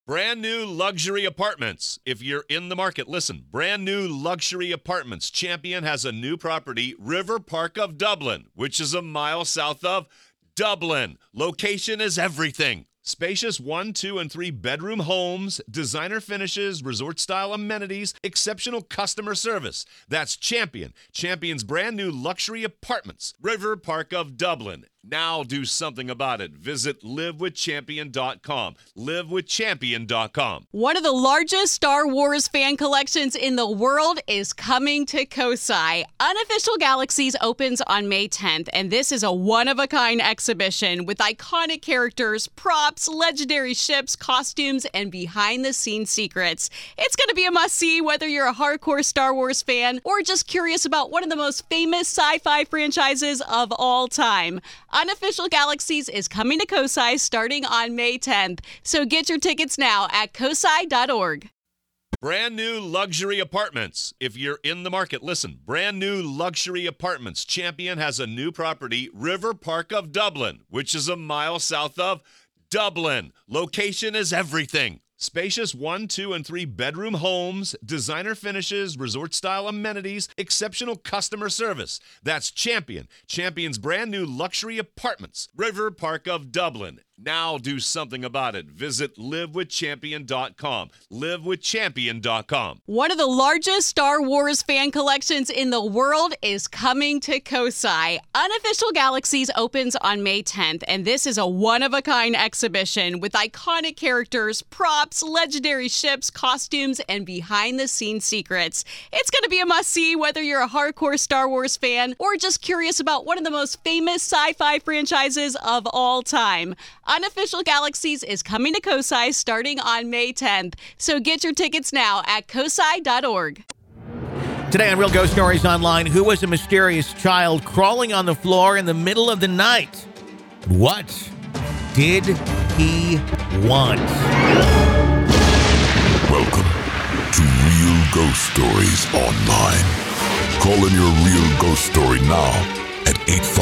Brand new luxury apartments. If you're in the market, listen. Brand new luxury apartments. Champion has a new property, River Park of Dublin, which is a mile south of Dublin. Location is everything. Spacious 1, 2, and 3 bedroom homes, designer finishes, resort-style amenities, exceptional customer service. That's Champion. Champion's brand new luxury apartments, River Park of Dublin. Now do something about it. Visit livewithchampion.com. Livewithchampion.com. One of the largest Star Wars fan collections in the world is coming to Kosai. Unofficial Galaxies opens on May 10th, and this is a one-of-a-kind exhibition with iconic characters, props, legendary ships, costumes, and behind-the-scenes secrets. It's going to be a must-see whether you're a hardcore Star Wars fan or just curious about one of the most famous sci-fi franchises of all time. Unofficial Galaxies is coming to Kosai starting on May 10th. So get your tickets now at kosai.org. Brand new luxury apartments. If you're in the market, listen. Brand new luxury apartments. Champion has a new property, River Park of Dublin, which is a mile south of Dublin. Location is everything. Spacious 1, 2, and 3 bedroom homes, designer finishes, resort-style amenities, exceptional customer service. That's Champion. Champion's brand new luxury apartments, River Park of Dublin. Now do something about it. Visit livewithchampion.com. Livewithchampion.com. One of the largest Star Wars fan collections in the world is coming to Kosai. Unofficial Galaxies opens on May 10th, and this is a one-of-a-kind exhibition with iconic characters, props, legendary ships, costumes, and behind-the-scenes secrets. It's going to be a must-see whether you're a hardcore Star Wars fan or just curious about one of the most famous sci-fi franchises of all time. Unofficial Galaxies is coming to Kosai starting on May 10th. So get your tickets now at kosai.org. Today on Real Ghost Stories Online, who was a mysterious child crawling on the floor in the middle of the night? What did he want? Welcome to Real Ghost Stories Online. Call in your real ghost story now at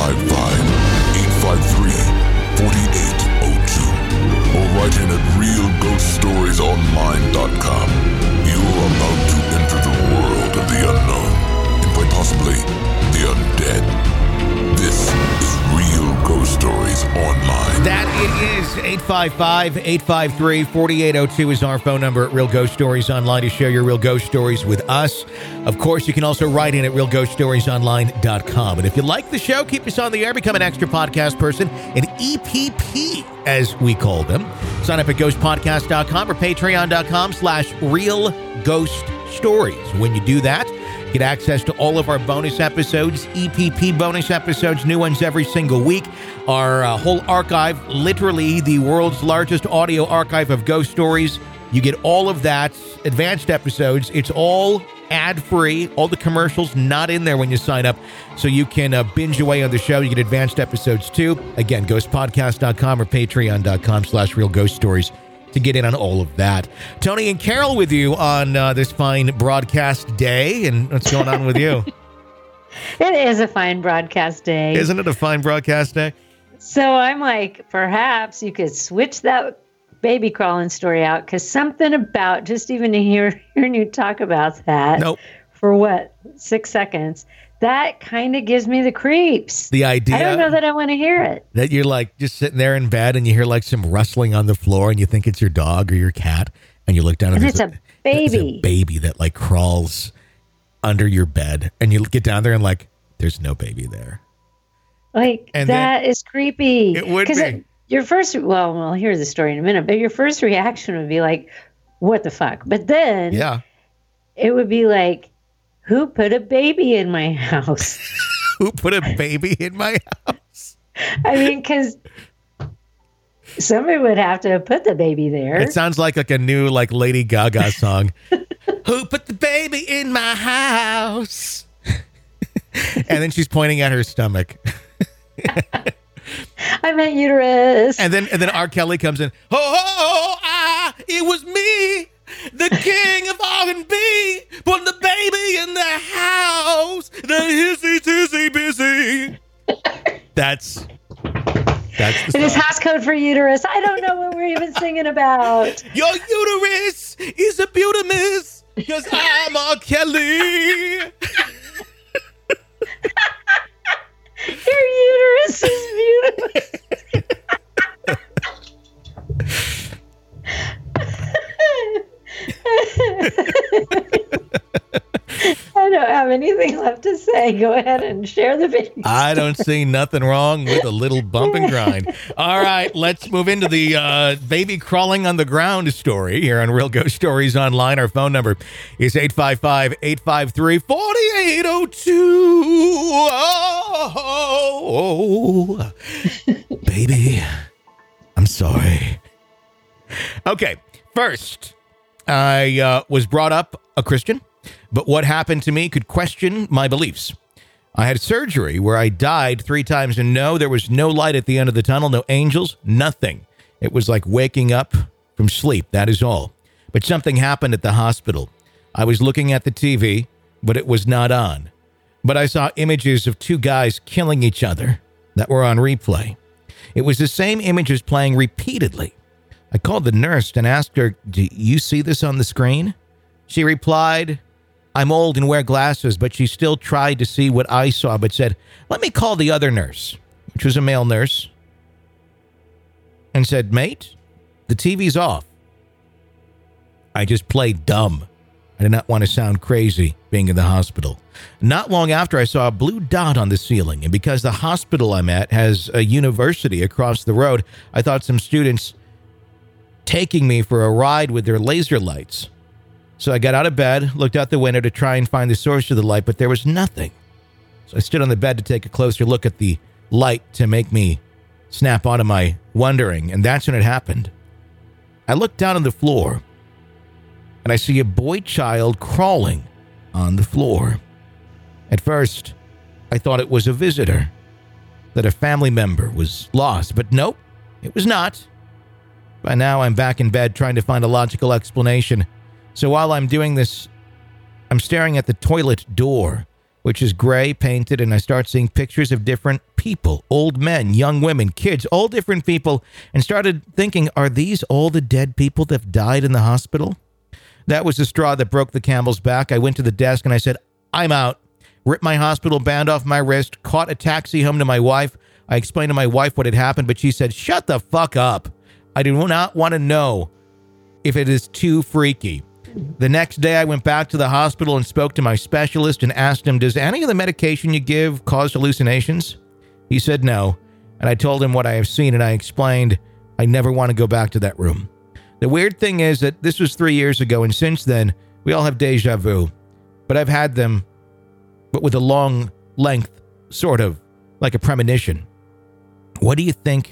855-853-4802 or write in at realghoststoriesonline.com. You're about to enter the world of the unknown and quite possibly the undead. This is Real Ghost Stories Online. That it is. 855-853-4802 is our phone number at Real Ghost Stories Online to share your real ghost stories with us. Of course, you can also write in at realghoststoriesonline.com. And if you like the show, keep us on the air, become an extra podcast person, an EPP, as we call them. Sign up at ghostpodcast.com or patreon.com/realghoststories. When you do that, get access to all of our bonus episodes, EPP bonus episodes, new ones every single week. Our whole archive, literally the world's largest audio archive of ghost stories. You get all of that, advanced episodes. It's all ad-free, all the commercials not in there when you sign up, so you can binge away on the show. You get advanced episodes too. Again, ghostpodcast.com or patreon.com/realghoststories to get in on all of that. Tony and Carol with you on this fine broadcast day. And what's going on with you? It is a fine broadcast day. Isn't it a fine broadcast day? So I'm like, perhaps you could switch that baby crawling story out, because something about just even hearing you talk about that for 6 seconds, that kind of gives me the creeps. The idea. I don't know that I want to hear it. That you're like just sitting there in bed and you hear like some rustling on the floor and you think it's your dog or your cat, and you look down and it's a baby. There's a baby that like crawls under your bed, and you get down there and like there's no baby there. Like, and that is creepy. It would be. Your first, well, we'll hear the story in a minute, but your first reaction would be like, what the fuck? But then it would be like, who put a baby in my house? Who put a baby in my house? I mean, because somebody would have to put the baby there. It sounds like a new like Lady Gaga song. Who put the baby in my house? And then she's pointing at her stomach. I meant uterus. And then R. Kelly comes in. It was me, the king of R&B, put the baby in the house, the hissy tissy busy. That's the it is house code for uterus. I don't know what we're even singing about. Your uterus is a beauty miss, because I'm R. Kelly. Your uterus is beautiful. I don't have anything left to say. Go ahead and share the video. I don't see nothing wrong with a little bump and grind. All right, let's move into the baby crawling on the ground story here on Real Ghost Stories Online. Our phone number is 855-853-4802. Baby, I'm sorry. Okay, first, I was brought up a Christian, but what happened to me could question my beliefs. I had surgery where I died 3 times, and no, there was no light at the end of the tunnel, no angels, nothing. It was like waking up from sleep, that is all. But something happened at the hospital. I was looking at the TV, but it was not on. But I saw images of 2 guys killing each other that were on replay. It was the same images playing repeatedly. I called the nurse and asked her, "Do you see this on the screen?" She replied, "I'm old and wear glasses," but she still tried to see what I saw, but said, "Let me call the other nurse," which was a male nurse, and said, "Mate, the TV's off." I just played dumb. I did not want to sound crazy being in the hospital. Not long after, I saw a blue dot on the ceiling, and because the hospital I'm at has a university across the road, I thought some students taking me for a ride with their laser lights. So I got out of bed, looked out the window to try and find the source of the light, but there was nothing. So I stood on the bed to take a closer look at the light to make me snap out of my wondering, and that's when it happened. I looked down on the floor, and I see a boy child crawling on the floor. At first, I thought it was a visitor, that a family member was lost, but nope, it was not. By now, I'm back in bed trying to find a logical explanation. So while I'm doing this, I'm staring at the toilet door, which is gray painted, and I start seeing pictures of different people, old men, young women, kids, all different people, and started thinking, are these all the dead people that have died in the hospital? That was the straw that broke the camel's back. I went to the desk and I said, "I'm out." Ripped my hospital band off my wrist, caught a taxi home to my wife. I explained to my wife what had happened, but she said, "Shut the fuck up. I do not want to know if it is too freaky." The next day, I went back to the hospital and spoke to my specialist and asked him, "Does any of the medication you give cause hallucinations?" He said no, and I told him what I have seen, and I explained I never want to go back to that room. The weird thing is that this was 3 years ago, and since then, we all have deja vu. But I've had them, but with a long length, sort of, like a premonition. What do you think?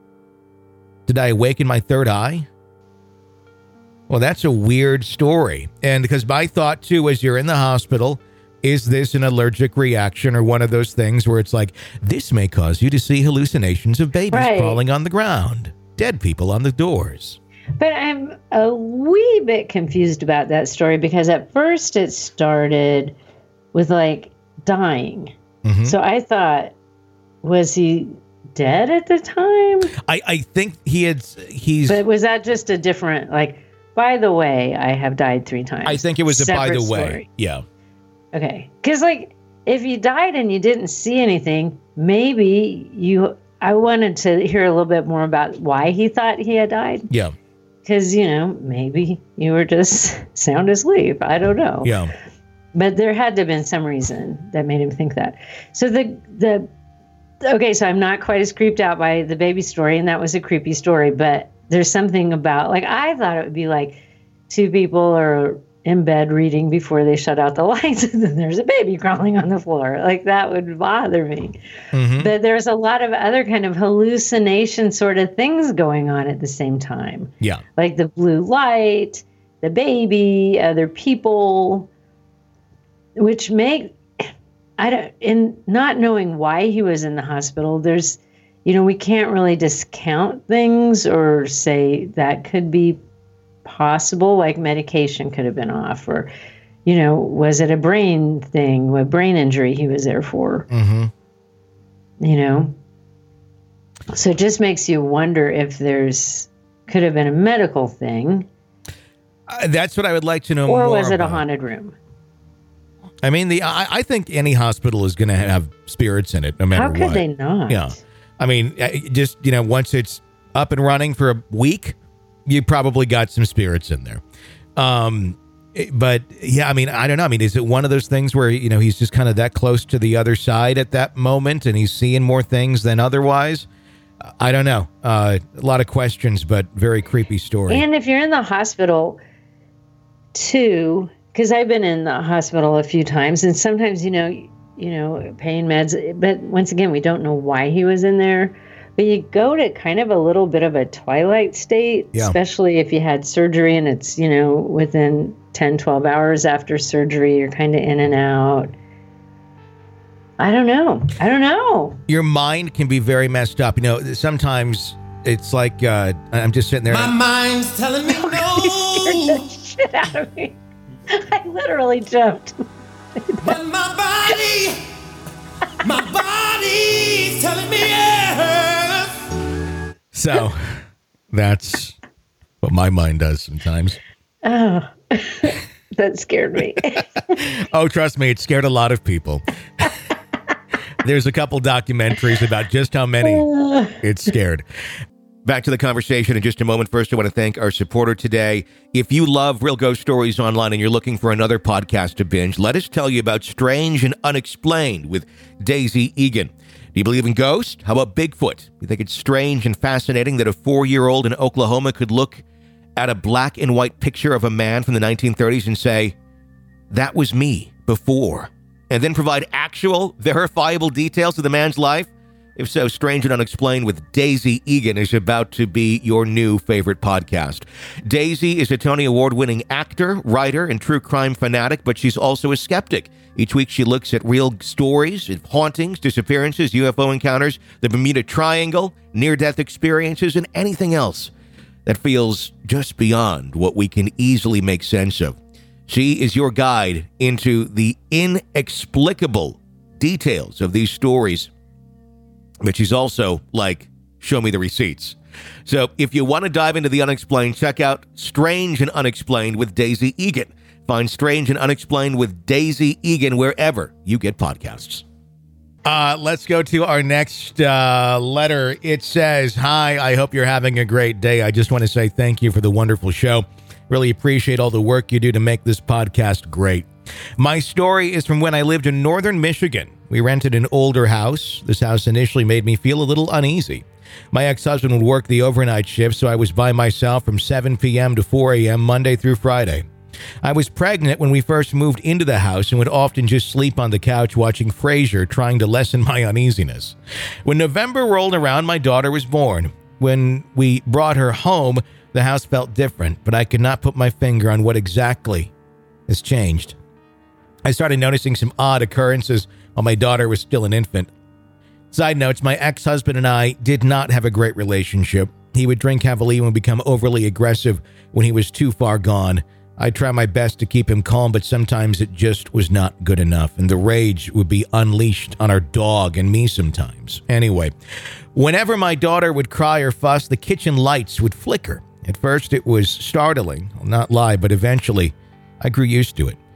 Did I awaken my third eye? Well, that's a weird story. And because my thought, too, as you're in the hospital, is this an allergic reaction or one of those things where it's like, this may cause you to see hallucinations of babies crawling on the ground, dead people on the doors. But I'm a wee bit confused about that story because at first it started with like dying. Mm-hmm. So I thought, was he dead at the time? I think he's. But was that just a different, like, by the way, I have died 3 times? I think it was a by the way. Story. Yeah. Okay. Because, like, if you died and you didn't see anything, maybe I wanted to hear a little bit more about why he thought he had died. Yeah. Because, maybe you were just sound asleep. I don't know. Yeah. But there had to have been some reason that made him think that. So okay, so I'm not quite as creeped out by the baby story, and that was a creepy story, but there's something about, like, I thought it would be like 2 people are in bed reading before they shut out the lights, and then there's a baby crawling on the floor. Like, that would bother me. Mm-hmm. But there's a lot of other kind of hallucination sort of things going on at the same time. Yeah. Like the blue light, the baby, other people, which make, in not knowing why he was in the hospital, there's, we can't really discount things or say that could be possible, like medication could have been off, or, was it a brain thing, a brain injury he was there for? Mm-hmm. So it just makes you wonder if there's could have been a medical thing. That's what I would like to know more Or was it about. a haunted room? I mean, I think any hospital is going to have spirits in it, no matter what. How could they not? Yeah. I mean, just, once it's up and running for a week, you probably got some spirits in there. But yeah, I mean, I don't know. I mean, is it one of those things where, he's just kind of that close to the other side at that moment and he's seeing more things than otherwise? I don't know. A lot of questions, but very creepy story. And if you're in the hospital too, because I've been in the hospital a few times, and sometimes, pain meds, but once again, we don't know why he was in there. But you go to kind of a little bit of a twilight state, especially if you had surgery and it's, within 10, 12 hours after surgery, you're kind of in and out. I don't know. Your mind can be very messed up. Sometimes it's like I'm just sitting there. My mind's telling me no. You scared the shit out of me. I literally jumped. But my body's telling me yes. So that's what my mind does sometimes. Oh, that scared me. Oh, trust me, it scared a lot of people. There's a couple documentaries about just how many it scared. Back to the conversation in just a moment. First, I want to thank our supporter today. If you love Real Ghost Stories Online and you're looking for another podcast to binge, let us tell you about Strange and Unexplained with Daisy Egan. Do you believe in ghosts? How about Bigfoot? You think it's strange and fascinating that a 4-year-old in Oklahoma could look at a black and white picture of a man from the 1930s and say, that was me before, and then provide actual, verifiable details of the man's life? If so, Strange and Unexplained with Daisy Egan is about to be your new favorite podcast. Daisy is a Tony Award-winning actor, writer, and true crime fanatic, but she's also a skeptic. Each week she looks at real stories, hauntings, disappearances, UFO encounters, the Bermuda Triangle, near-death experiences, and anything else that feels just beyond what we can easily make sense of. She is your guide into the inexplicable details of these stories. But she's also like, show me the receipts. So if you want to dive into the unexplained, check out Strange and Unexplained with Daisy Egan. Find Strange and Unexplained with Daisy Egan wherever you get podcasts. Let's go to our next letter. It says, hi, I hope you're having a great day. I just want to say thank you for the wonderful show. Really appreciate all the work you do to make this podcast great. My story is from when I lived in northern Michigan. We rented an older house. This house initially made me feel a little uneasy. My ex-husband would work the overnight shift, so I was by myself from 7 p.m. to 4 a.m. Monday through Friday. I was pregnant when we first moved into the house and would often just sleep on the couch watching Frasier, trying to lessen my uneasiness. When November rolled around, my daughter was born. When we brought her home, the house felt different, but I could not put my finger on what exactly has changed. I started noticing some odd occurrences while my daughter was still an infant. Side notes, my ex-husband and I did not have a great relationship. He would drink heavily and would become overly aggressive when he was too far gone. I tried my best to keep him calm, but sometimes it just was not good enough, and the rage would be unleashed on our dog and me sometimes. Anyway, whenever my daughter would cry or fuss, the kitchen lights would flicker. At first, it was startling, I'll not lie, but eventually, I grew used to it.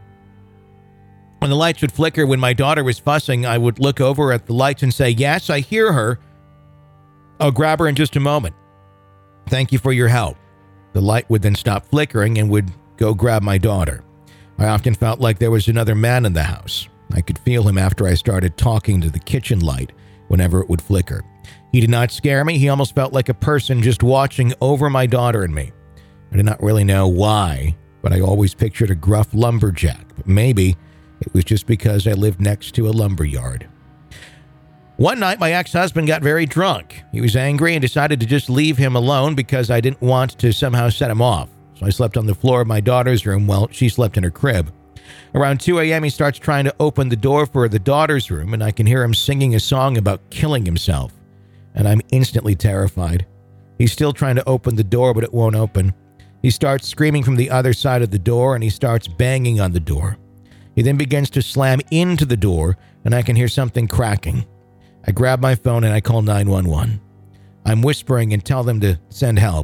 When the lights would flicker when my daughter was fussing, I would look over at the lights and say, yes, I hear her. I'll grab her in just a moment. Thank you for your help. The light would then stop flickering and would go grab my daughter. I often felt like there was another man in the house. I could feel him after I started talking to the kitchen light whenever it would flicker. He did not scare me. He almost felt like a person just watching over my daughter and me. I did not really know why, but I always pictured a gruff lumberjack. But maybe it was just because I lived next to a lumber yard. One night, my ex-husband got very drunk. He was angry and decided to just leave him alone because I didn't want to somehow set him off. So I slept on the floor of my daughter's room while she slept in her crib. Around 2 a.m., he starts trying to open the door for the daughter's room, and I can hear him singing a song about killing himself. And I'm instantly terrified. He's still trying to open the door, but it won't open. He starts screaming from the other side of the door, and he starts banging on the door. He then begins to slam into the door, and I can hear something cracking. I grab my phone and I call 911. I'm whispering and tell them to send help.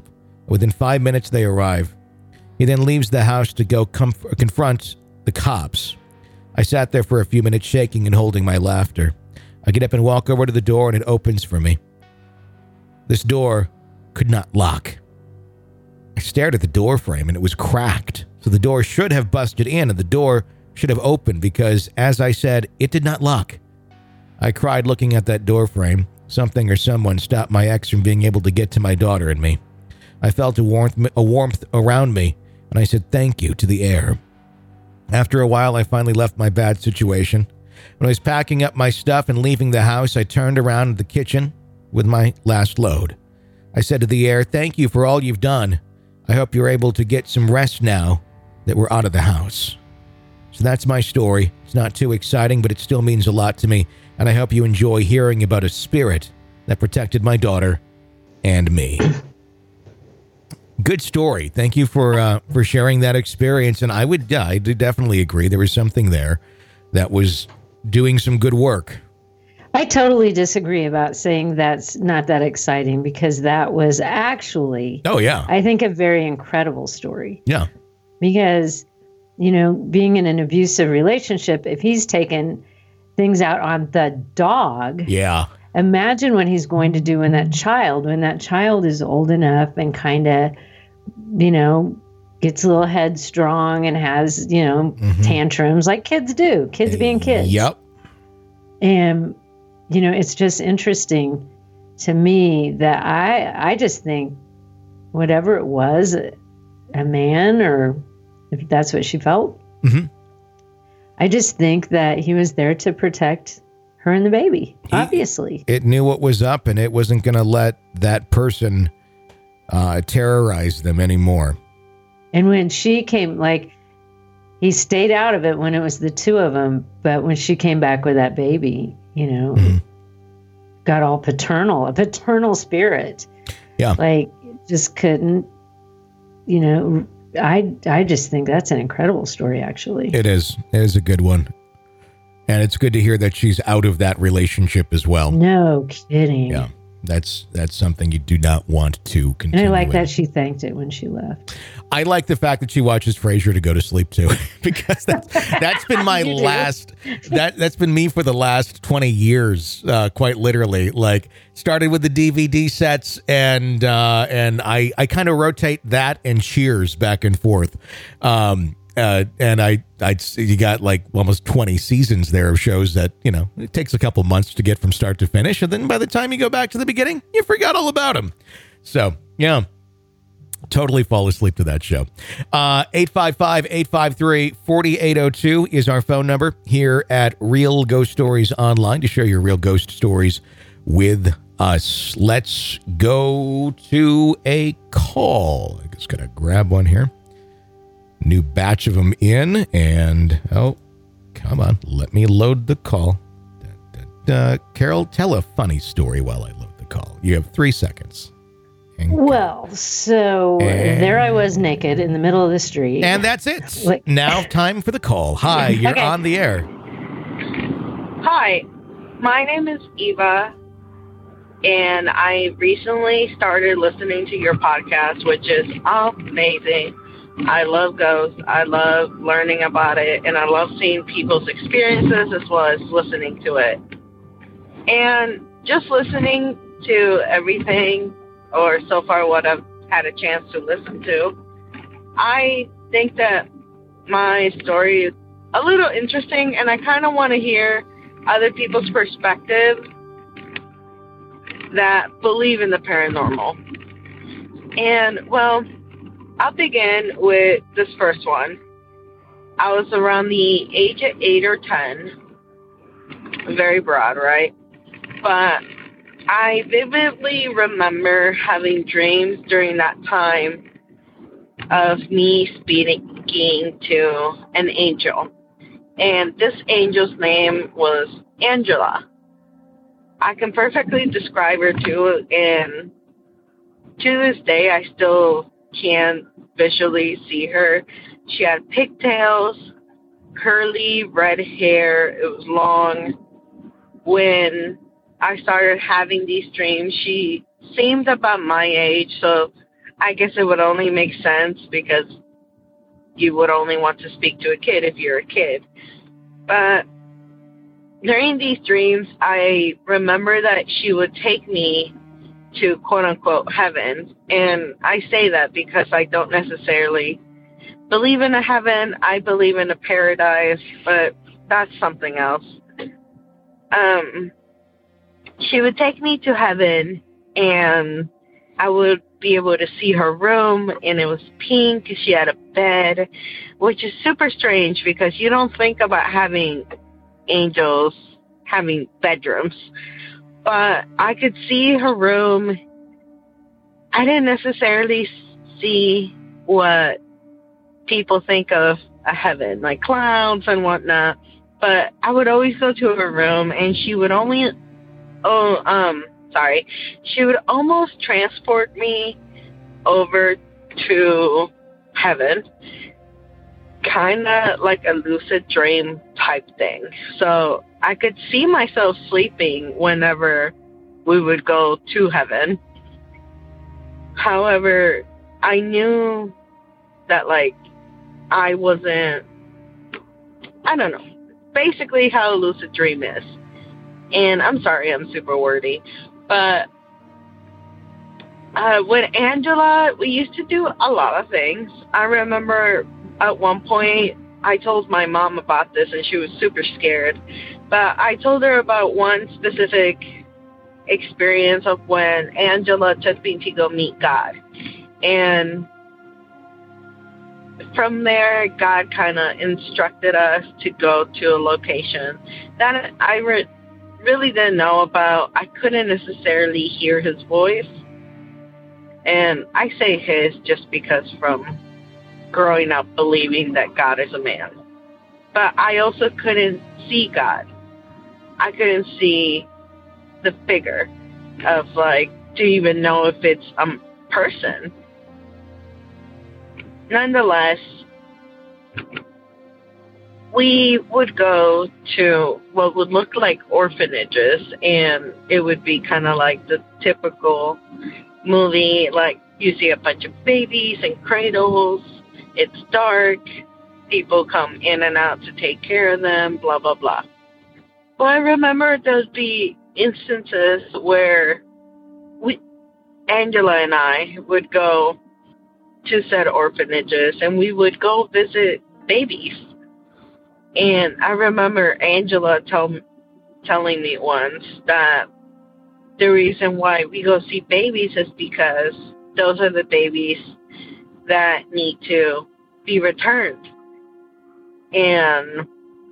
Within 5 minutes, they arrive. He then leaves the house to go confront the cops. I sat there for a few minutes shaking and holding my laughter. I get up and walk over to the door, and it opens for me. This door could not lock. I stared at the door frame, and it was cracked. So the door should have busted in, and the door should have opened because, as I said, it did not lock. I cried looking at that door frame. Something or someone stopped my ex from being able to get to my daughter and me. I felt a warmth around me, and I said thank you to the air. After a while, I finally left my bad situation. When I was packing up my stuff and leaving the house, I turned around to the kitchen with my last load. I said to the air, thank you for all you've done. I hope you're able to get some rest now that we're out of the house. So that's my story. It's not too exciting, but it still means a lot to me, and I hope you enjoy hearing about a spirit that protected my daughter and me. Good story. Thank you for sharing that experience, and I definitely agree there was something there that was doing some good work. I totally disagree about saying that's not that exciting, because that was actually, I think, a very incredible story. Yeah. Because, being in an abusive relationship, if he's taken things out on the dog, imagine what he's going to do when that child is old enough and kind of, gets a little headstrong and has, tantrums like kids do, being kids. Yep. And, it's just interesting to me that I just think whatever it was, a man, or if that's what she felt, I just think that he was there to protect her and the baby, obviously. It knew what was up, and it wasn't going to let that person terrorize them anymore. And when she came, he stayed out of it when it was the two of them, but when she came back with that baby, got all paternal, a paternal spirit. Yeah. Just couldn't, I just think that's an incredible story, actually. It is. It is a good one. And it's good to hear that she's out of that relationship as well. No kidding. Yeah. That's something you do not want to continue. And I like that she thanked it when she left. I like the fact that she watches Frasier to go to sleep too, because that's been my that's been me for the last 20 years, quite literally. Started with the DVD sets, and I kind of rotate that and Cheers back and forth. And you got almost 20 seasons there of shows that, it takes a couple months to get from start to finish. And then by the time you go back to the beginning, you forgot all about them. So, yeah, totally fall asleep to that show. 855-853-4802 is our phone number here at Real Ghost Stories Online to share your real ghost stories with us. Let's go to a call. I just got to grab one here. New batch of them in, and come on, let me load the call. Carol, tell a funny story while I load the call. You have 3 seconds. Well, there I was naked in the middle of the street. And that's it. Now time for the call. Hi, you're on the air. Hi, my name is Eva, and I recently started listening to your podcast, which is amazing. I love ghosts. I love learning about it, and I love seeing people's experiences as well as listening to it. And just listening to everything, or so far what I've had a chance to listen to, I think that my story is a little interesting, and I kind of want to hear other people's perspective that believe in the paranormal. And, well, I'll begin with this first one. I was around the age of 8 or 10. Very broad, right? But I vividly remember having dreams during that time of me speaking to an angel. And this angel's name was Angela. I can perfectly describe her too, and to this day I still can visually see her. She had pigtails, curly red hair. It was long. When I started having these dreams, she seemed about my age, so I guess it would only make sense because you would only want to speak to a kid if you're a kid. But during these dreams, I remember that she would take me to quote-unquote heaven. And I say that because I don't necessarily believe in a heaven. I believe in a paradise, but that's something else. She would take me to heaven, and I would be able to see her room, and it was pink. She had a bed, which is super strange because you don't think about having angels having bedrooms. But I could see her room. I didn't necessarily see what people think of a heaven, like clowns and whatnot. But I would always go to her room, and she would she would almost transport me over to heaven, kind of like a lucid dream type thing. So I could see myself sleeping whenever we would go to heaven. However, I knew that, like, I don't know, basically how a lucid dream is. And I'm sorry, I'm super wordy. But with Angela, we used to do a lot of things. I remember at one point, I told my mom about this, and she was super scared. But I told her about one specific experience of when Angela took me to go meet God. And from there, God kind of instructed us to go to a location that I really didn't know about. I couldn't necessarily hear his voice. And I say his just because from growing up believing that God is a man. But I also couldn't see God. I couldn't see the figure of, like, to even know if it's a person. Nonetheless, we would go to what would look like orphanages, and it would be kind of like the typical movie, like you see a bunch of babies in cradles, it's dark, people come in and out to take care of them, blah, blah, blah. Well, I remember there'd be instances where Angela and I would go to said orphanages, and we would go visit babies. And I remember Angela telling me once that the reason why we go see babies is because those are the babies that need to be returned and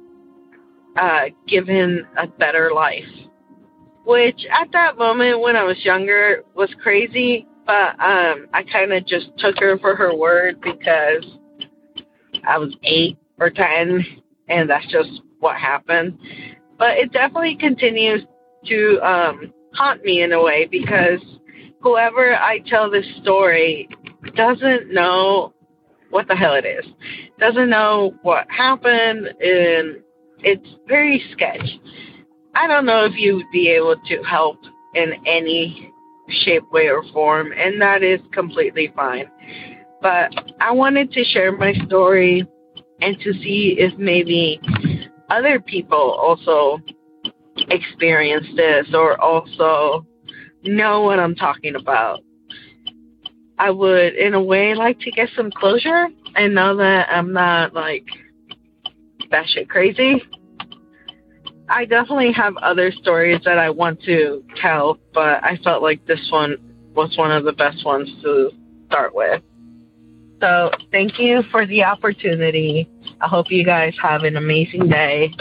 given a better life. Which at that moment when I was younger was crazy, but I kind of just took her for her word because I was 8 or 10, and that's just what happened. But it definitely continues to haunt me in a way because whoever I tell this story doesn't know what the hell it is, doesn't know what happened, and it's very sketch. I don't know if you would be able to help in any shape, way, or form, and that is completely fine. But I wanted to share my story and to see if maybe other people also experience this or also know what I'm talking about. I would, in a way, like to get some closure and know that I'm not, like, batshit crazy. I definitely have other stories that I want to tell, but I felt like this one was one of the best ones to start with. So thank you for the opportunity. I hope you guys have an amazing day.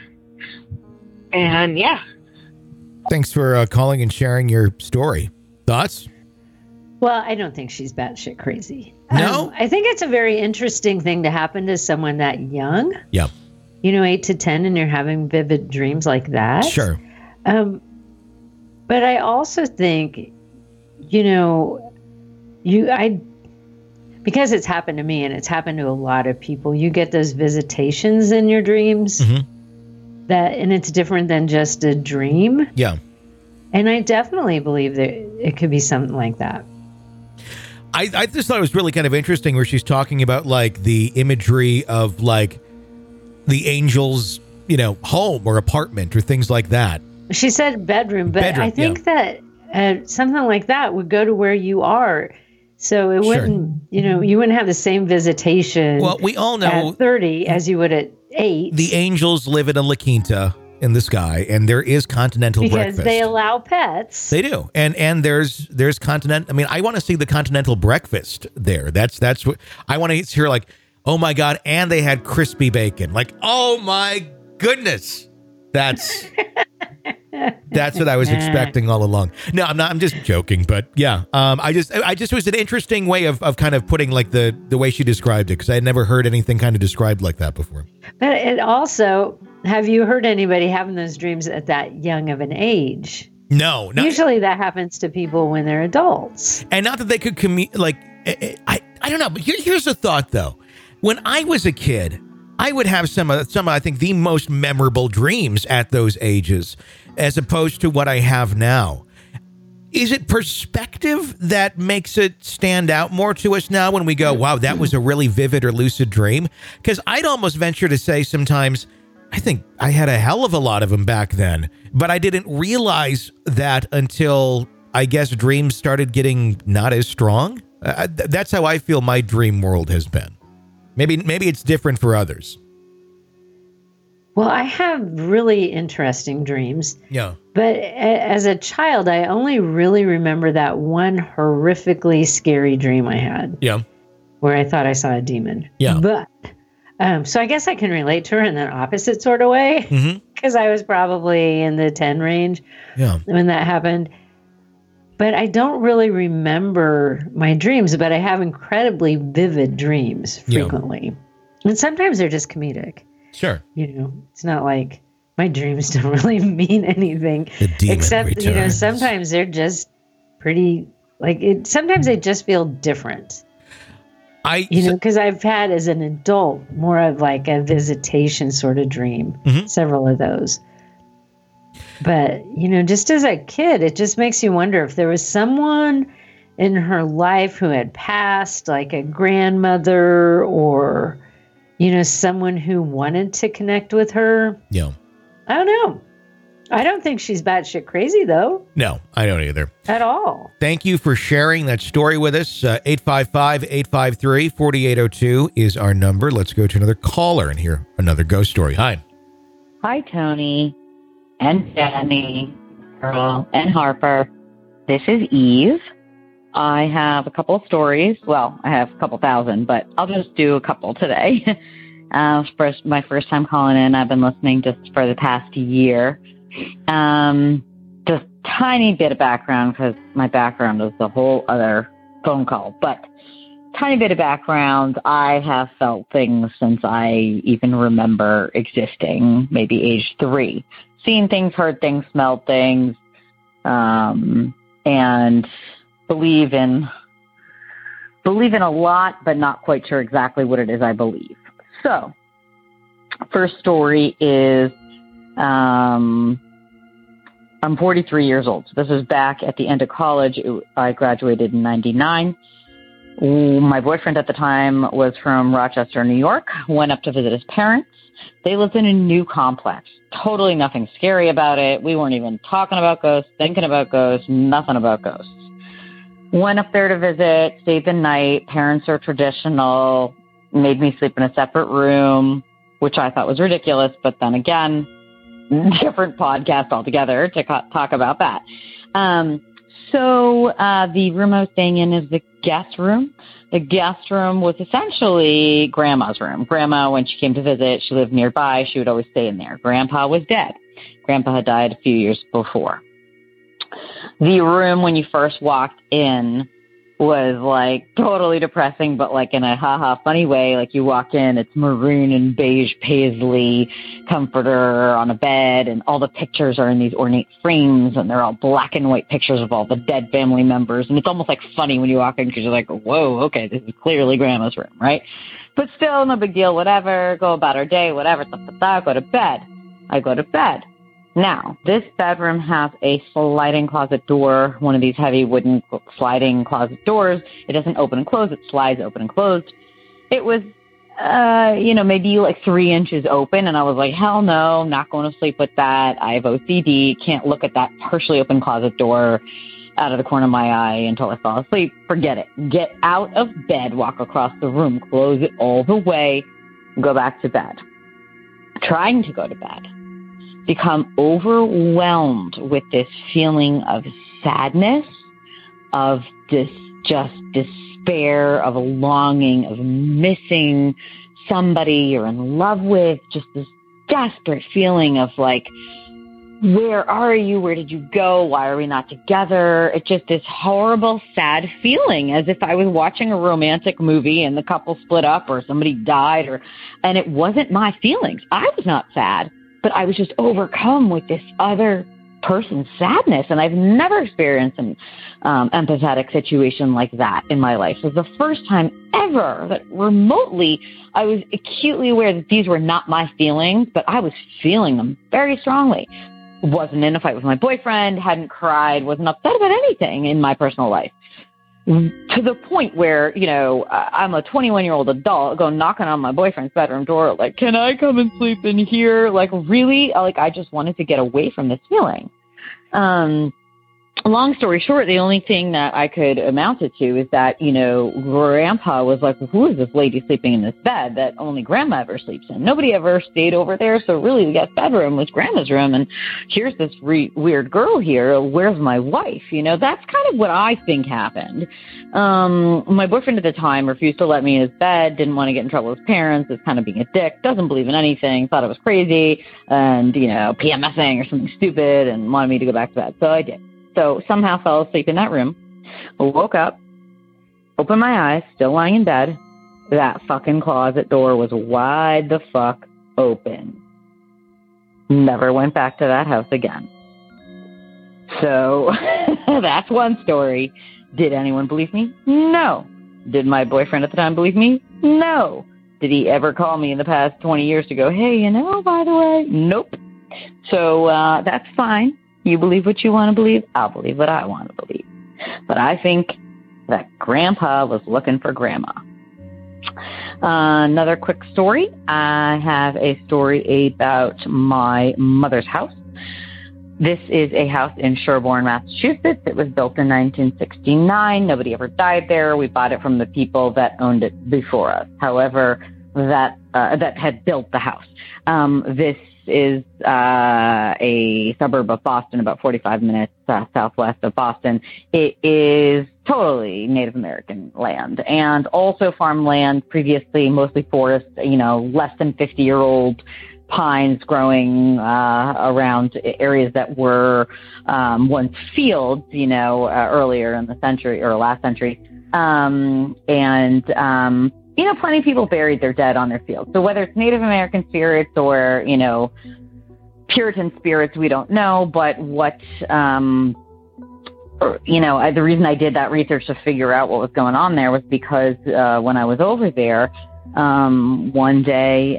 And yeah. Thanks for calling and sharing your story. Thoughts? Well, I don't think she's batshit crazy. No? I think it's a very interesting thing to happen to someone that young. Yeah. 8 to 10, and you're having vivid dreams like that. Sure. But I also think, because it's happened to me and it's happened to a lot of people, you get those visitations in your dreams and it's different than just a dream. Yeah. And I definitely believe that it could be something like that. I just thought it was really kind of interesting where she's talking about like the imagery of like the angel's, home or apartment or things like that. She said bedroom, but I think that something like that would go to where you are. So it wouldn't, you wouldn't have the same visitation. Well, we all know at 30 as you would at 8. The angels live in a La Quinta in the sky, and there is continental breakfast. Because they allow pets. They do. And there's continent. I mean, I want to see the continental breakfast there. That's what I want to hear, like, oh my God. And they had crispy bacon. Like, oh my goodness. That's what I was expecting all along. No, I'm just joking, but yeah. I just was an interesting way of kind of putting like the way she described it, because I had never heard anything kind of described like that before. But it also, have you heard anybody having those dreams at that young of an age? No. Usually that happens to people when they're adults. And not that they could I don't know, but here's a thought though. When I was a kid, I would have some I think the most memorable dreams at those ages, as opposed to what I have now. Is it perspective that makes it stand out more to us now when we go, wow, that was a really vivid or lucid dream? Because I'd almost venture to say sometimes, I think I had a hell of a lot of them back then, but I didn't realize that until, I guess, dreams started getting not as strong. That's how I feel my dream world has been. Maybe it's different for others. Well, I have really interesting dreams. Yeah. But as a child, I only really remember that one horrifically scary dream I had. Yeah. Where I thought I saw a demon. Yeah. But, so I guess I can relate to her in an opposite sort of way. Because I was probably in the 10 range when that happened. But I don't really remember my dreams, but I have incredibly vivid dreams frequently. Yeah. And sometimes they're just comedic. Sure. It's not like my dreams don't really mean anything. Except, returns. Sometimes they're just pretty, sometimes they just feel different. Because I've had as an adult more of like a visitation sort of dream, several of those. But, just as a kid, it just makes you wonder if there was someone in her life who had passed, like a grandmother or, someone who wanted to connect with her. Yeah. I don't know. I don't think she's batshit crazy, though. No, I don't either. At all. Thank you for sharing that story with us. 855-853-4802 is our number. Let's go to another caller and hear another ghost story. Hi. Hi, Tony. And Danny, Earl, and Harper. This is Eve. I have a couple of stories. Well, I have a couple thousand, but I'll just do a couple today. My first time calling in. I've been listening just for the past year. Just tiny bit of background, because my background is the whole other phone call. But tiny bit of background. I have felt things since I even remember existing, maybe age 3. Seen things, heard things, smelled things, and believe in a lot, but not quite sure exactly what it is I believe. So, first story is, I'm 43 years old. So this is back at the end of college. I graduated in 99. My boyfriend at the time was from Rochester, New York. Went up to visit his parents. They lived in a new complex. Totally nothing scary about it. We weren't even talking about ghosts, thinking about ghosts, nothing about ghosts. Went up there to visit, stayed the night. Parents are traditional, made me sleep in a separate room, which I thought was ridiculous. But then again, different podcast altogether to talk about that. So the room I was staying in is the guest room. The guest room was essentially Grandma's room. Grandma, when she came to visit, she lived nearby. She would always stay in there. Grandpa was dead. Grandpa had died a few years before. The room, when you first walked in, was like totally depressing, but like in a funny way. Like you walk in, it's maroon and beige paisley comforter on a bed, and all the pictures are in these ornate frames, and they're all black and white pictures of all the dead family members. And it's almost like funny when you walk in, because you're like, whoa, okay, this is clearly Grandma's room, right? But still, no big deal, whatever, go about our day, whatever, go to bed. I go to bed. Now, this bedroom has a sliding closet door, one of these heavy wooden sliding closet doors. It doesn't open and close. It slides open and closed. It was, maybe like 3 inches open. And I was like, hell no, I'm not going to sleep with that. I have OCD. Can't look at that partially open closet door out of the corner of my eye until I fall asleep. Forget it. Get out of bed, walk across the room, close it all the way, go back to bed. Trying to go to bed. Become overwhelmed with this feeling of sadness, of this just despair, of a longing, of missing somebody you're in love with, just this desperate feeling of like, where are you? Where did you go? Why are we not together? It's just this horrible, sad feeling, as if I was watching a romantic movie and the couple split up or somebody died, and it wasn't my feelings. I was not sad. But I was just overcome with this other person's sadness. And I've never experienced an empathetic situation like that in my life. It was the first time ever that remotely I was acutely aware that these were not my feelings, but I was feeling them very strongly. Wasn't in a fight with my boyfriend, hadn't cried, wasn't upset about anything in my personal life. To the point where, I'm a 21-year-old adult going knocking on my boyfriend's bedroom door, like, can I come and sleep in here? Like, really? Like, I just wanted to get away from this feeling. Long story short, the only thing that I could amount it to is that, Grandpa was like, well, who is this lady sleeping in this bed that only Grandma ever sleeps in? Nobody ever stayed over there. So really, the guest bedroom was Grandma's room. And here's this weird girl here. Where's my wife? That's kind of what I think happened. My boyfriend at the time refused to let me in his bed, didn't want to get in trouble with his parents, is kind of being a dick, doesn't believe in anything, thought I was crazy and, PMSing or something stupid and wanted me to go back to bed. So I did. So somehow fell asleep in that room, woke up, opened my eyes, still lying in bed. That fucking closet door was wide the fuck open. Never went back to that house again. So that's one story. Did anyone believe me? No. Did my boyfriend at the time believe me? No. Did he ever call me in the past 20 years to go, hey, by the way? Nope. So that's fine. You believe what you want to believe. I'll believe what I want to believe. But I think that Grandpa was looking for Grandma. Another quick story. I have a story about my mother's house. This is a house in Sherborne, Massachusetts. It was built in 1969. Nobody ever died there. We bought it from the people that owned it before us. However, that had built the house. This is a suburb of Boston, about 45 minutes southwest of Boston. It is totally Native American land and also farmland, previously mostly forest, less than 50-year-old pines growing around areas that were once fields, earlier in the century or last century. Plenty of people buried their dead on their fields. So whether it's Native American spirits or, Puritan spirits, we don't know. But the reason I did that research to figure out what was going on there was because when I was over there, one day,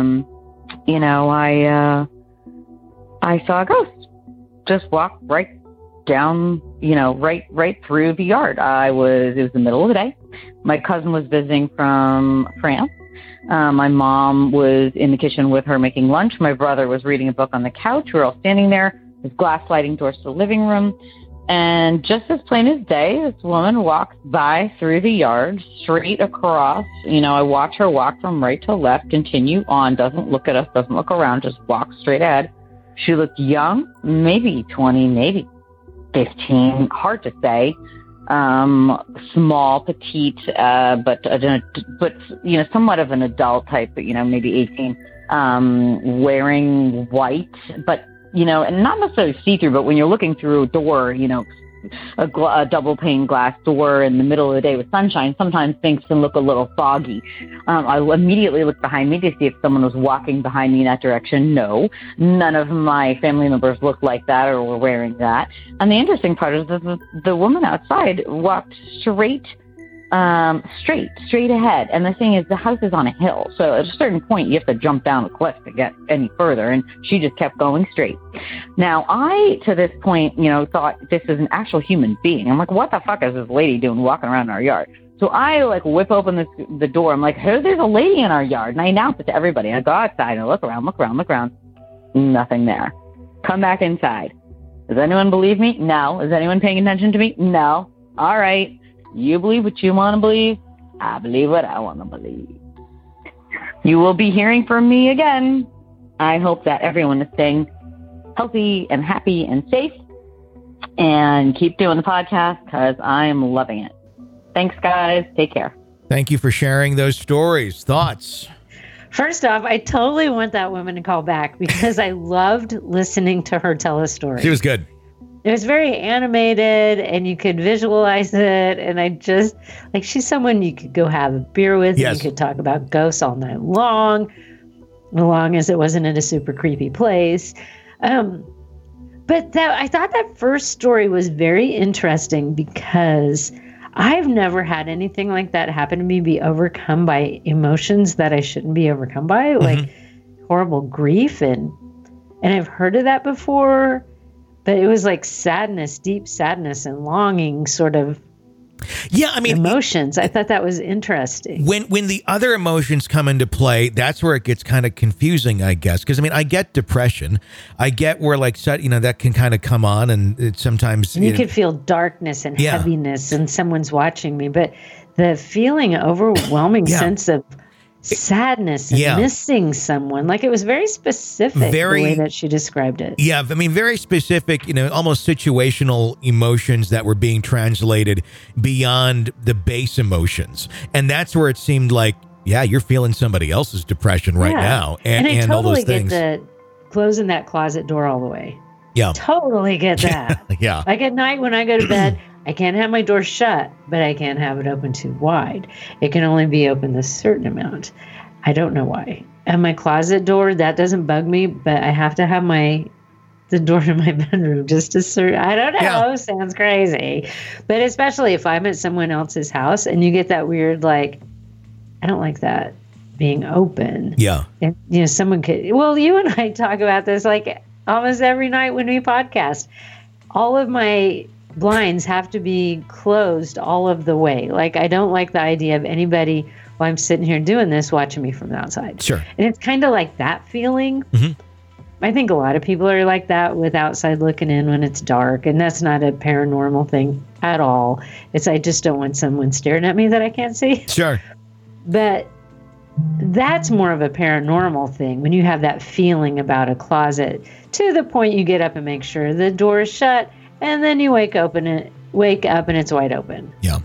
I saw a ghost just walk right down, right through the yard. It was the middle of the day. My cousin was visiting from France. My mom was in the kitchen with her making lunch. My brother was reading a book on the couch. We were all standing there. There's glass sliding doors to the living room. And just as plain as day, this woman walks by through the yard, straight across. I watch her walk from right to left, continue on, doesn't look at us, doesn't look around, just walks straight ahead. She looked young, maybe 20, maybe 15, hard to say. Small, petite, but somewhat of an adult type, but maybe 18, wearing white, but and not necessarily see-through, but when you're looking through a door, a double pane glass door in the middle of the day with sunshine, sometimes things can look a little foggy. I immediately looked behind me to see if someone was walking behind me in that direction. No, none of my family members looked like that or were wearing that. And the interesting part is that the woman outside walked straight straight ahead. And the thing is, the house is on a hill. So at a certain point, you have to jump down a cliff to get any further. And she just kept going straight. Now, I, to this point, thought this is an actual human being. I'm like, what the fuck is this lady doing walking around our yard? So I whip open the door. I'm like, hey, there's a lady in our yard. And I announce it to everybody. I go outside and I look around. Nothing there. Come back inside. Does anyone believe me? No. Is anyone paying attention to me? No. All right. You believe what you want to believe. I believe what I want to believe. You will be hearing from me again. I hope that everyone is staying healthy and happy and safe. And keep doing the podcast because I am loving it. Thanks, guys. Take care. Thank you for sharing those stories. Thoughts? First off, I totally want that woman to call back because I loved listening to her tell a story. She was good. It was very animated and you could visualize it. And I just, she's someone you could go have a beer with. Yes. And you could talk about ghosts all night long, as long as it wasn't in a super creepy place. But I thought that first story was very interesting because I've never had anything like that happen to me, be overcome by emotions that I shouldn't be overcome by, like horrible grief. And I've heard of that before, but it was like sadness, deep sadness and longing sort of emotions. I thought that was interesting. When the other emotions come into play, that's where it gets kind of confusing, I guess. Because, I get depression. I get where, that can kind of come on. And it sometimes... And you could feel darkness and heaviness and someone's watching me. But the feeling, overwhelming sense of sadness and missing someone, it was very specific, the way that she described it. Yeah, very specific, almost situational emotions that were being translated beyond the base emotions. And that's where it seemed like, you're feeling somebody else's depression right now. And I totally all those things. Get the closing that closet door all the way. Yeah. Totally get that. Yeah. Like at night when I go to bed, I can't have my door shut, but I can't have it open too wide. It can only be open a certain amount. I don't know why. And my closet door, that doesn't bug me, but I have to have the door to my bedroom just I don't know, sounds crazy. But especially if I'm at someone else's house and you get that weird, I don't like that being open. Yeah. And, someone could, you and I talk about this almost every night when we podcast. All of my blinds have to be closed all of the way. I don't like the idea of anybody while I'm sitting here doing this watching me from the outside. Sure. And it's kind of like that feeling. Mm-hmm. I think a lot of people are like that with outside looking in when it's dark, and that's not a paranormal thing at all. It's I just don't want someone staring at me that I can't see. Sure. But that's more of a paranormal thing when you have that feeling about a closet to the point you get up and make sure the door is shut. And then you wake up and it's wide open. Yeah.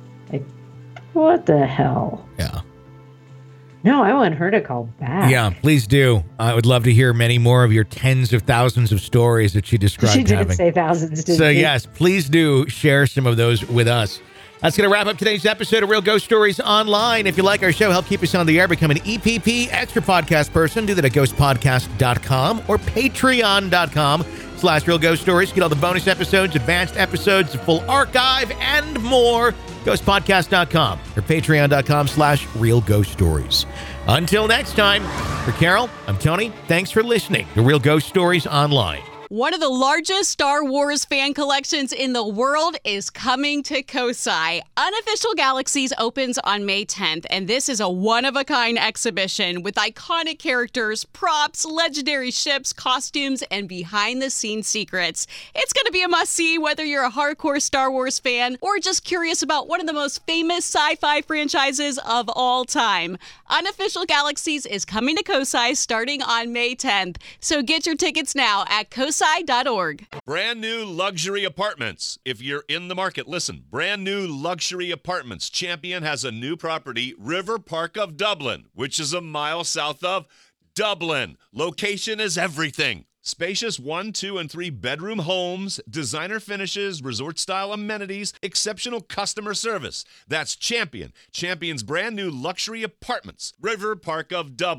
What the hell? Yeah. No, I want her to call back. Yeah, please do. I would love to hear many more of your tens of thousands of stories that she described. She didn't say thousands, did she? Yes, please do share some of those with us. That's going to wrap up today's episode of Real Ghost Stories Online. If you like our show, help keep us on the air, become an EPP Extra Podcast person. Do that at ghostpodcast.com or patreon.com/Real Ghost Stories. Get all the bonus episodes, advanced episodes, the full archive, and more. Ghostpodcast.com or patreon.com/Real Ghost Stories. Until next time, for Carol, I'm Tony. Thanks for listening to Real Ghost Stories Online. One of the largest Star Wars fan collections in the world is coming to Kosai. Unofficial Galaxies opens on May 10th, and this is a one-of-a-kind exhibition with iconic characters, props, legendary ships, costumes, and behind-the-scenes secrets. It's going to be a must-see whether you're a hardcore Star Wars fan or just curious about one of the most famous sci-fi franchises of all time. Unofficial Galaxies is coming to Kosai starting on May 10th, so get your tickets now at kosai.org. Brand new luxury apartments. If you're in the market, listen. Brand new luxury apartments. Champion has a new property, River Park of Dublin, which is a mile south of Dublin. Location is everything. Spacious 1, 2, and 3 bedroom homes, designer finishes, resort-style amenities, exceptional customer service. That's Champion. Champion's brand new luxury apartments, River Park of Dublin.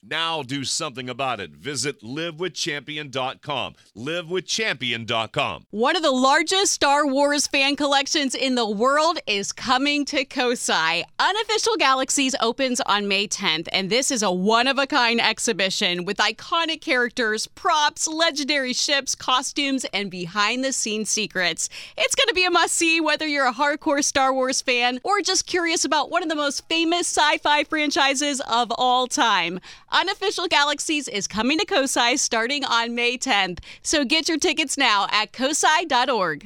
Now do something about it. Visit livewithchampion.com. Livewithchampion.com. One of the largest Star Wars fan collections in the world is coming to Kosai. Unofficial Galaxies opens on May 10th, and this is a one-of-a-kind exhibition with iconic characters, props, legendary ships, costumes, and behind-the-scenes secrets. It's going to be a must-see whether you're a hardcore Star Wars fan or just curious about one of the most famous sci-fi franchises of all time. Unofficial Galaxies is coming to Kosai starting on May 10th, so get your tickets now at kosai.org.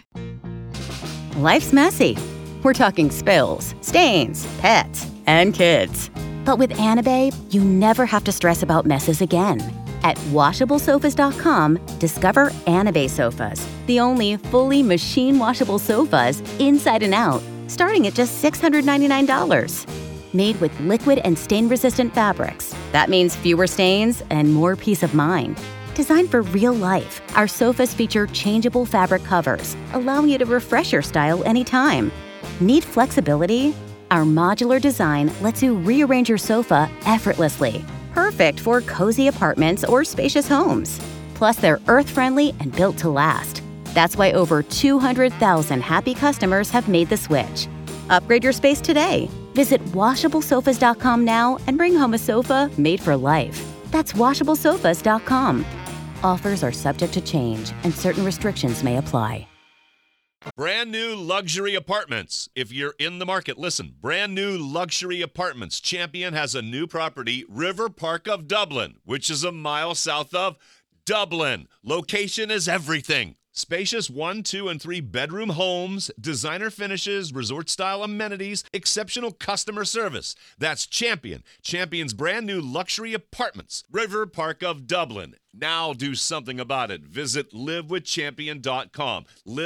Life's messy. We're talking spills, stains, pets, and kids. But with Anabae, you never have to stress about messes again. At WashableSofas.com, discover Anabae sofas, the only fully machine-washable sofas inside and out, starting at just $699. Made with liquid and stain-resistant fabrics. That means fewer stains and more peace of mind. Designed for real life, our sofas feature changeable fabric covers, allowing you to refresh your style anytime. Need flexibility? Our modular design lets you rearrange your sofa effortlessly. Perfect for cozy apartments or spacious homes. Plus, they're earth-friendly and built to last. That's why over 200,000 happy customers have made the switch. Upgrade your space today. Visit WashableSofas.com now and bring home a sofa made for life. That's WashableSofas.com. Offers are subject to change and certain restrictions may apply. Brand new luxury apartments. If you're in the market, listen. Brand new luxury apartments. Champion has a new property, River Park of Dublin, which is a mile south of Dublin. Location is everything. Spacious 1, 2, and 3 bedroom homes, designer finishes, resort-style amenities, exceptional customer service. That's Champion. Champion's brand new luxury apartments. River Park of Dublin. Now do something about it. Visit livewithchampion.com.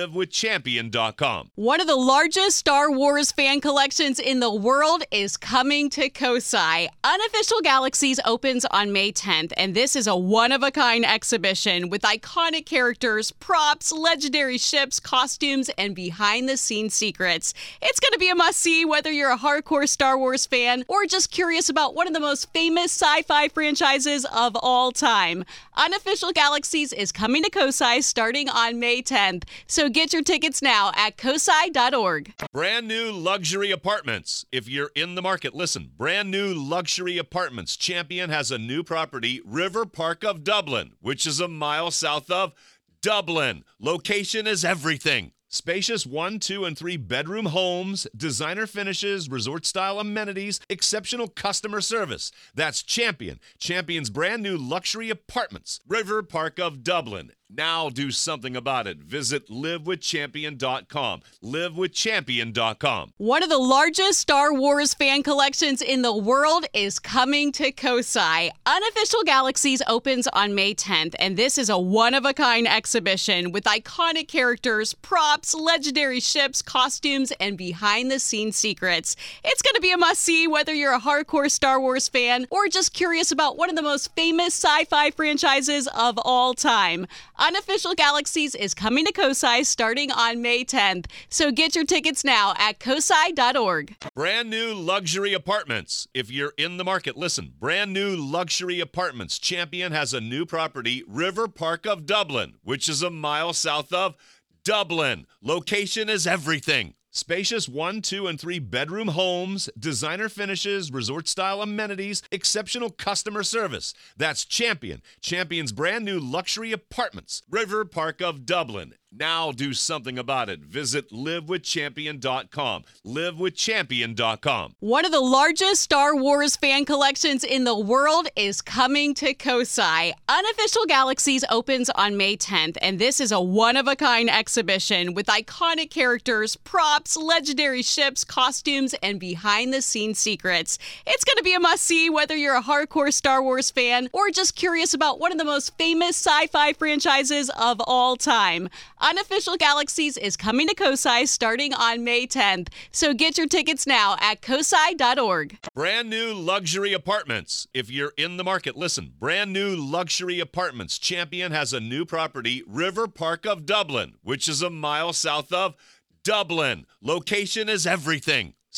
Livewithchampion.com. One of the largest Star Wars fan collections in the world is coming to Kosai. Unofficial Galaxies opens on May 10th, and this is a one-of-a-kind exhibition with iconic characters, props, legendary ships, costumes, and behind-the-scenes secrets. It's going to be a must-see whether you're a hardcore Star Wars fan or just curious about one of the most famous sci-fi franchises of all time. Unofficial Galaxies is coming to Kosai starting on May 10th, so get your tickets now at kosai.org. Brand new luxury apartments. If you're in the market, listen. Brand new luxury apartments. Champion has a new property, River Park of Dublin, which is a mile south of Dublin. Location is everything. Spacious 1, 2, and 3 bedroom homes, designer finishes, resort-style amenities, exceptional customer service. That's Champion. Champion's brand new luxury apartments. River Park of Dublin. Now do something about it. Visit livewithchampion.com. Livewithchampion.com. One of the largest Star Wars fan collections in the world is coming to Kosai. Unofficial Galaxies opens on May 10th, and this is a one-of-a-kind exhibition with iconic characters, props, legendary ships, costumes, and behind-the-scenes secrets. It's going to be a must-see whether you're a hardcore Star Wars fan or just curious about one of the most famous sci-fi franchises of all time. Unofficial Galaxies is coming to Kosai starting on May 10th, so get your tickets now at kosai.org. Brand new luxury apartments. If you're in the market, listen. Brand new luxury apartments. Champion has a new property, River Park of Dublin, which is a mile south of Dublin. Location is everything. Spacious 1, 2, and 3 bedroom homes, designer finishes, resort-style amenities, exceptional customer service. That's Champion. Champion's brand new luxury apartments. River Park of Dublin. Now do something about it. Visit livewithchampion.com. Livewithchampion.com. One of the largest Star Wars fan collections in the world is coming to Kosai. Unofficial Galaxies opens on May 10th, and this is a one-of-a-kind exhibition with iconic characters, props, legendary ships, costumes, and behind-the-scenes secrets. It's going to be a must-see whether you're a hardcore Star Wars fan or just curious about one of the most famous sci-fi franchises of all time. Unofficial Galaxies is coming to Kosai starting on May 10th, so get your tickets now at kosai.org. Brand new luxury apartments. If you're in the market, listen. Brand new luxury apartments. Champion has a new property, River Park of Dublin, which is a mile south of Dublin. Location is everything.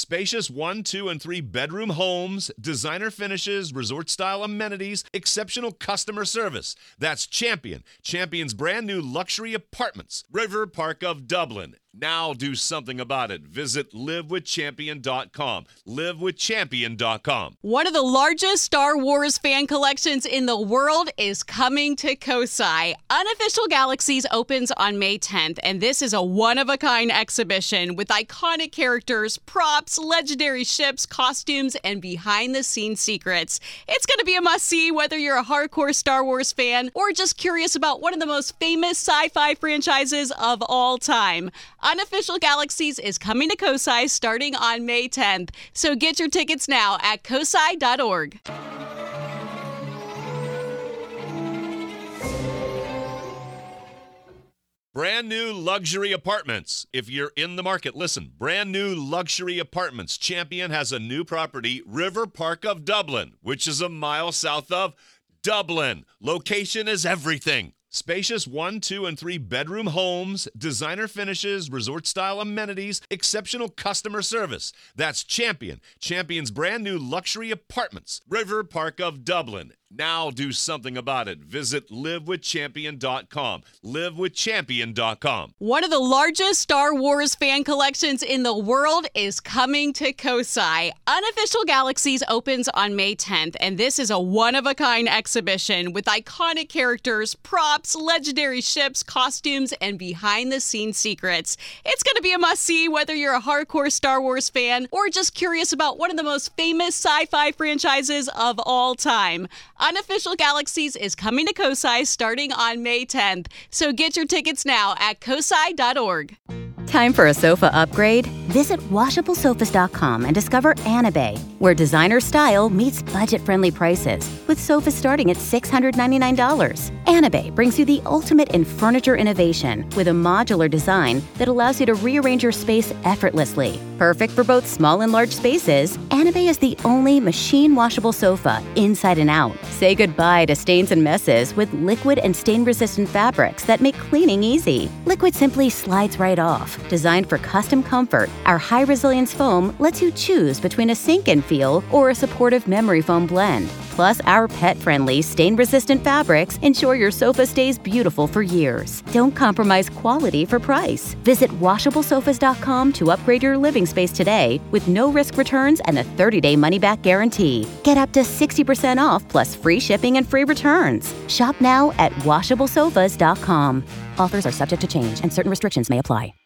Spacious 1, 2, and 3 bedroom homes, designer finishes, resort-style amenities, exceptional customer service. That's Champion. Champion's brand new luxury apartments. River Park of Dublin. Now do something about it. Visit livewithchampion.com. Livewithchampion.com. One of the largest Star Wars fan collections in the world is coming to Kosai. Unofficial Galaxies opens on May 10th, and this is a one-of-a-kind exhibition with iconic characters, props, legendary ships, costumes, and behind-the-scenes secrets. It's going to be a must-see whether you're a hardcore Star Wars fan or just curious about one of the most famous sci-fi franchises of all time. Unofficial Galaxies is coming to Kosai starting on May 10th, so get your tickets now at kosai.org. Brand new luxury apartments. If you're in the market, listen. Brand new luxury apartments. Champion has a new property, River Park of Dublin, which is a mile south of Dublin. Location is everything. Spacious 1, 2, and 3 bedroom homes, designer finishes, resort-style amenities, exceptional customer service. That's Champion. Champion's brand new luxury apartments. River Park of Dublin. Now do something about it. Visit livewithchampion.com. Livewithchampion.com. One of the largest Star Wars fan collections in the world is coming to Kosai. Unofficial Galaxies opens on May 10th, and this is a one-of-a-kind exhibition with iconic characters, props, legendary ships, costumes, and behind-the-scenes secrets. It's going to be a must-see whether you're a hardcore Star Wars fan or just curious about one of the most famous sci-fi franchises of all time. Unofficial Galaxies is coming to Kosai starting on May 10th, so get your tickets now at kosai.org. Time for a sofa upgrade? Visit WashableSofas.com and discover Anabay, where designer style meets budget-friendly prices, with sofas starting at $699. Anabay brings you the ultimate in furniture innovation with a modular design that allows you to rearrange your space effortlessly. Perfect for both small and large spaces, Anabay is the only machine-washable sofa inside and out. Say goodbye to stains and messes with liquid and stain-resistant fabrics that make cleaning easy. Liquid simply slides right off. Designed for custom comfort, our high-resilience foam lets you choose between a sink-in feel or a supportive memory foam blend. Plus, our pet-friendly, stain-resistant fabrics ensure your sofa stays beautiful for years. Don't compromise quality for price. Visit WashableSofas.com to upgrade your living space today with no-risk returns and a 30-day money-back guarantee. Get up to 60% off plus free shipping and free returns. Shop now at WashableSofas.com. Offers are subject to change and certain restrictions may apply.